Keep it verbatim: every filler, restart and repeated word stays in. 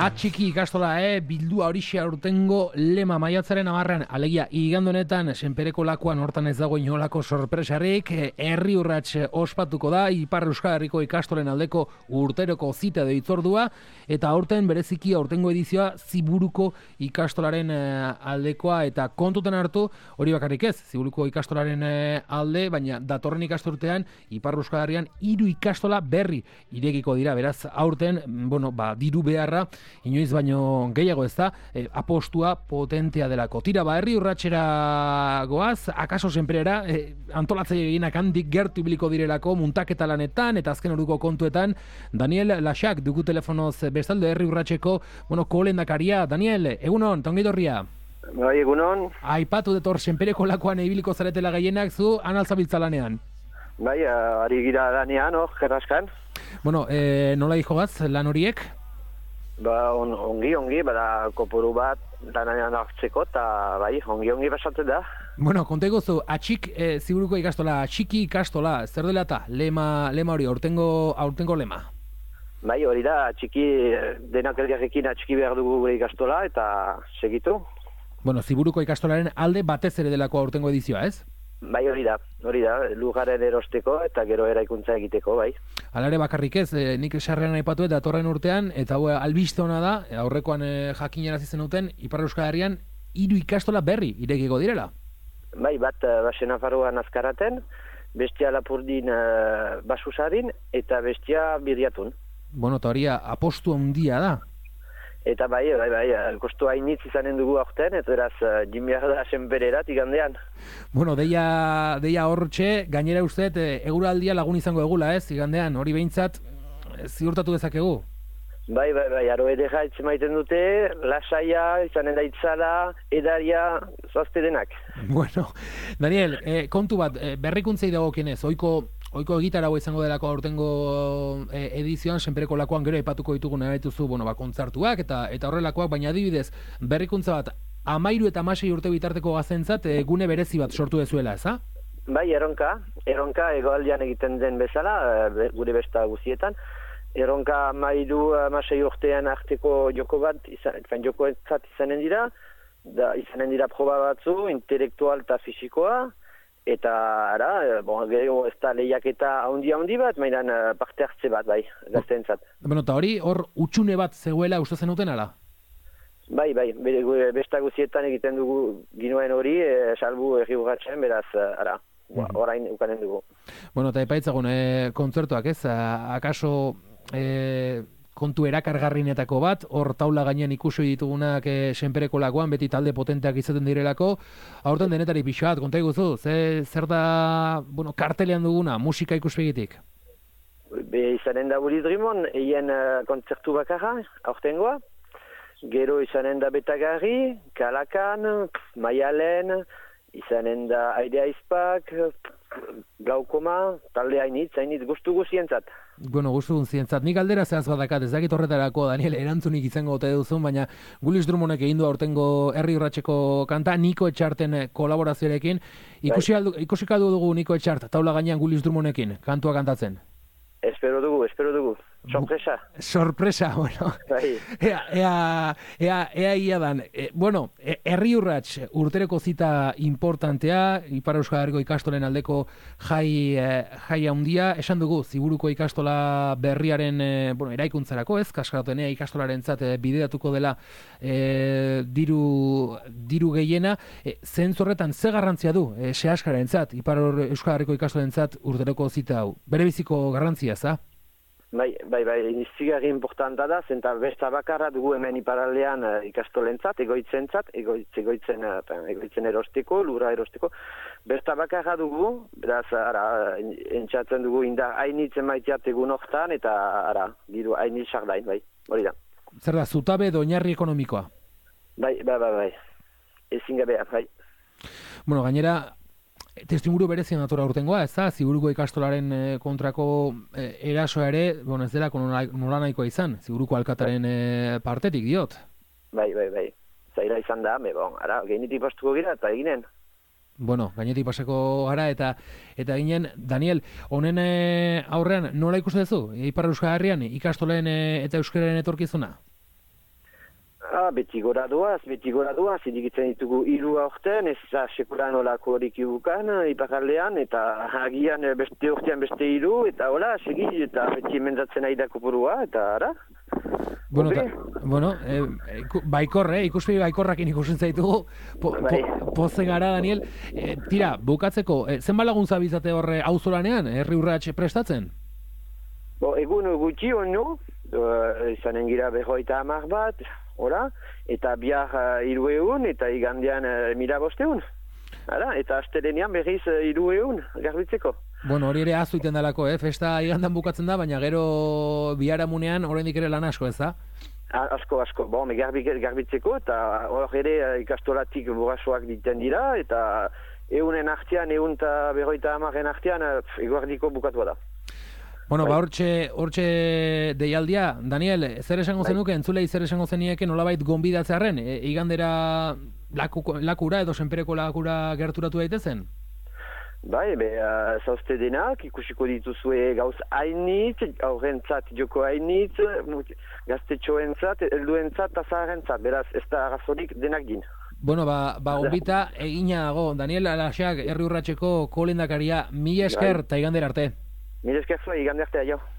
Atxiki ikastola, eh? Bildua horixe aurtengo lema maiatzaren amarrean, alegia igande honetan senpereko lakuan hortan ez dago inolako sorpresarik, herri urrats ospatuko da Ipar Euskal Herriko ikastolen aldeko urteroko zita deitzordua, eta aurten bereziki aurtengo edizioa Ziburuko ikastolaren aldekoa, eta kontuten hartu, hori bakarrik ez, Ziburuko ikastolaren alde, baina datorren ikasturtean Ipar Euskal Herrian hiru ikastola berri irekiko dira, beraz aurten, bueno, ba, diru beharra inoiz baino gehiago ez da, e, apostua potentea delako. Tira, ba, herri urratxera goaz, akaso senperera, e, antolatzaile gehienak handik gertu ibiliko direlako, muntaketa lanetan, eta azken oruko kontuetan, Daniel Laxak dugu telefonoz bestalde herri urratxeko, bueno, kolendakaria. Daniel, egunon, tongidorria. Bai, egunon. Aipatu detor senpereko lakoan ibiliko zaretela gehienak, zu analzabiltza lanean. Bai, ari gira lanean, hor, gerraskan. Bueno, e, nola jogaz lan horiek? Ba, on, ongi, ongi, bada koporu bat lanean hartzeko, eta bai, ongi, ongi basatzen da. Bueno, konteko zu, atxik e, Ziburuko ikastola, atxiki ikastola, zer dela eta lema, lema hori, aurtengo, aurtengo lema? Bai, hori da, atxiki, denak elgarrekin atxiki behar dugu gure ikastola, eta segitu. Bueno, Ziburuko ikastolaren alde batez ere delako aurtengo edizioa, ez? Bai, hori da, hori da, lugaren erosteko eta gero eraikuntza egiteko, bai. Alare bakarrik ez, e, nik esarrean aipatu eta datorren urtean, eta hau albiste hona da, e, aurrekoan e, jakinarazi zenuten, Ipar Euskal Herrian hiru ikastola berri irekiko direla. Bai, bat uh, Basen Nafarroan Azkaraten, bestia Lapurdin uh, Basusarin, eta bestia Birriatun. Bueno, eta hori apostu handia da. Eta bai, bai, bai, kostu hainitz izanen dugu aurten, eta eraz, jimbiak da senpererat igandean. Bueno, deia, deia hortxe, gainera uste, eguraldia lagun izango egula, ez, igandean, hori behintzat, ziurtatu dezakegu? Bai, bai, bai, aro edera etxe maiten dute, lasaia, izanen da itzala, edaria, zoazte denak. Bueno, Daniel, eh, kontu bat, eh, berrikuntzei dagokienez, oiko... Oiko egitarago izango delako aurtengo e, edizioan, senpereko lakoan gero aipatuko ditugu nahi dituzu, bueno, ba, kontzartuak eta eta horrelakoak, baina adibidez, berrikuntza bat, amairu eta amasei urte bitarteko gazentzat, e, gune berezi bat sortu dezuela, eza? Bai, erronka, erronka egoaldian egiten den bezala, e, gure besta guzietan, erronka amairu amasei urtean arteko joko bat, izan, joko entzat izanen dira, da, izanen dira proba batzu, intelektual eta fisikoa, eta, ara, bon, gero ez da lehiaketa haundi-haundi bat, mainan parte hartze bat, bai, gazteentzat. Bueno, eta hori, hor, utxune bat zegoela uste zenuten, ala? Bai, bai, bere besta guzietan egiten dugu ginoen hori, e, salbu erri urratzen, beraz, ara, mm. orain ukanen dugu. Bueno, eta epaitzagun, e, kontzertuak, ez? Akaso... E... kontu erakargarrinetako bat, hor taula gainean ikusi ditugunak e, senpereko lakoan, beti talde potenteak izaten direlako, aurten denetari pixat, konta iguzu, ze, zer da, bueno, kartelean duguna, musika ikuspegitik? Be, izanen da Willy Drummond, eien uh, kontzertu bakarra, aurtengoa, gero izanen da Betagarri, Kalakan, Maialen, izanen da Aide Aizpak, Glaukoma, talde hainitz, hainitz, guztu guzientzat. Bueno, guztu guzientzat. Nik aldera zehaz badakat, ez dakit horretarako, Daniel, erantzunik izango ote duzun, baina Willy Drummondek egin du aurtengo herri urratseko kanta, Niko Etxarten kolaborazioarekin. Ikusi aldu, ikusi kaldu dugu Niko Etxart, taula gainean Willy Drummondekin, kantua kantatzen. Espero dugu, espero dugu. Sorpresa. Sorpresa, bueno. Ea, ea, ea, ea ia dan. E, bueno, herri urrats urtereko zita importantea, Ipar Euskal Herriko ikastolen aldeko jai, jai handia. Esan dugu, Ziburuko ikastola berriaren, bueno, eraikuntzarako ez, kaskaratenea ikastolaren zat bideratuko dela e, diru, diru gehiena. E, Zentzorretan, ze garrantzia du, e, sehaskaren zat, Ipar Euskal Herriko ikastolen zat urtereko zita hau? Bere biziko garrantzia, za? Bai, bai, bai, izigarri importanta da, zenta besta bakarra dugu hemen iparaldean uh, ikastolentzat, egoitzentzat, egoitz, egoitzen, uh, egoitzen erosteko, lura erosteko, besta bakarra dugu, beraz, ara, entzatzen dugu inda hainitzen maiteat egun hortan, eta, ara, diru hainit sardain, bai, hori da. Zer da, zutabe doinarri ekonomikoa? Bai, bai, bai, bai, ezin gabea, bai. Bueno, gainera, testimuru berezian datora urtengoa, ez da, Ziburuko ikastolaren e, kontrako e, erasoa ere, bueno, ez dela nola nahikoa izan, Ziburuko alkataren e, partetik diot. Bai, bai, bai, zaila izan da, me bon, ara, gainetik pastuko gira eta eginen. Bueno, gainetik paseko gara eta eta ginen, Daniel, honen e, aurrean nola ikuste duzu, Ipar Euskal Herrian ikastolen e, eta euskararen etorkizuna? Ah, beti gora doaz, beti gora doaz, edigitzen ditugu hiru aurten, ez da sekuran olako horik ibukan, iparaldean, eta agian beste urtean beste hiru, eta hola, segi, eta beti emendatzen nahi da kopurua, eta ara. Bueno, ta, bueno eh, baikor, eh, ikuspegi baikorrakin ikusten zaitugu, po, bai. po, poze gara, Daniel. Eh, tira, bukatzeko, eh, zenba laguntza bizate horre auzolanean, herri urrats prestatzen? Bo, egun gutxi ono, uh, izanen gira berroita hamar bat, ora, eta bihar uh, hiru egun, eta igandean uh, mila bosteun. Hala, eta astelenean berriz uh, hiru egun, garbitzeko. Bueno, hori ere azu iten dalako, eh? Festa igandan bukatzen da, baina gero biharamunean oraindik ere lan asko, ez da? A, asko, asko, bon, garbi, garbitzeko, eta hor ere uh, ikastolatik burasoak diten dira, eta eunen artean, egun eta berroita hamaren artean, uh, eguardiko bukatu da. Bueno, ba, hortxe, hortxe deialdia, Daniel, zer esango zenuke, entzulei zer esango zenieke nolabait gonbidatzearren, e, igandera laku, lakura edo senpereko lakura gerturatu daitezen? Bai, be, uh, zauzte denak, ikusiko dituzue gauz hainitz, aurrentzat joko hainitz, gaztetxoentzat, helduentzat, eta zaharrentzat, beraz, ez da arazorik denak din. Bueno, ba, ba gombita egina dago, Daniel Alaxak herri urratseko kolendakaria, mila esker, eta igandera arte. Mila esker zuen, igande artea, jo.